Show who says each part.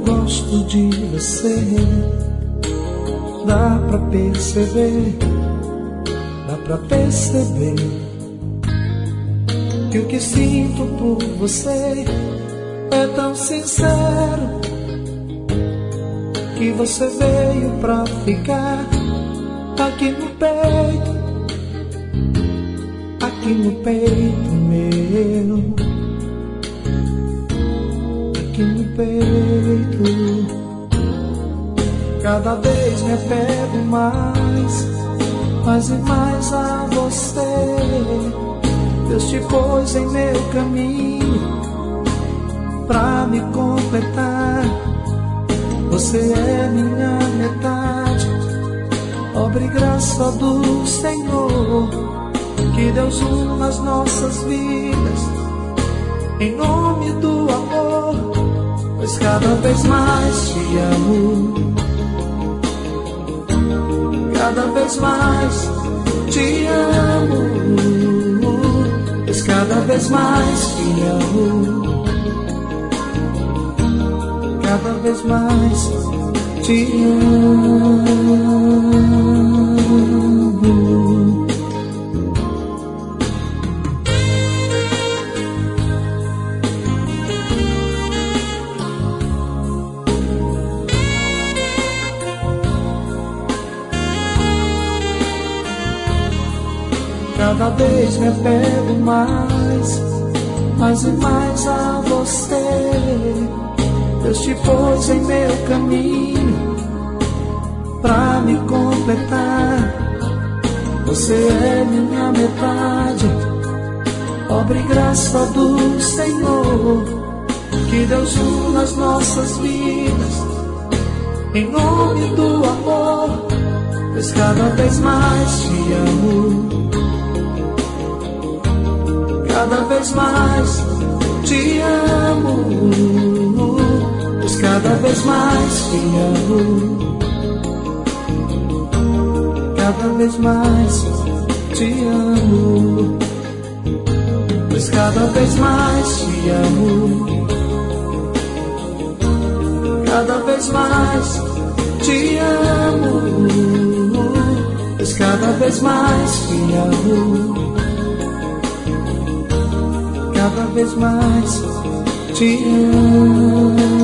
Speaker 1: gosto de você. Dá pra perceber, dá pra perceber que o que sinto por você é tão sincero, que você veio pra ficar aqui no peito meu, aqui no peito. Cada vez me apego mais e mais a você. Deus te pôs em meu caminho pra me completar. Você é minha metade, obra e graça do Senhor. Que Deus una as nossas vidas em nome do amor, pois cada vez mais te amo, cada vez mais te amo, pois cada vez mais te amo, cada vez mais te amo. Cada vez me apego mais e mais a você. Deus te pôs em meu caminho pra me completar. Você é minha metade, obra e graça do Senhor. Que Deus una as nossas vidas em nome do amor, pois cada vez mais te amo, cada vez mais te amo, pois cada vez mais te amo, cada vez mais te amo, pois cada vez mais te amo, cada vez mais te amo, pois cada vez mais te amo, cada vez mais te amo.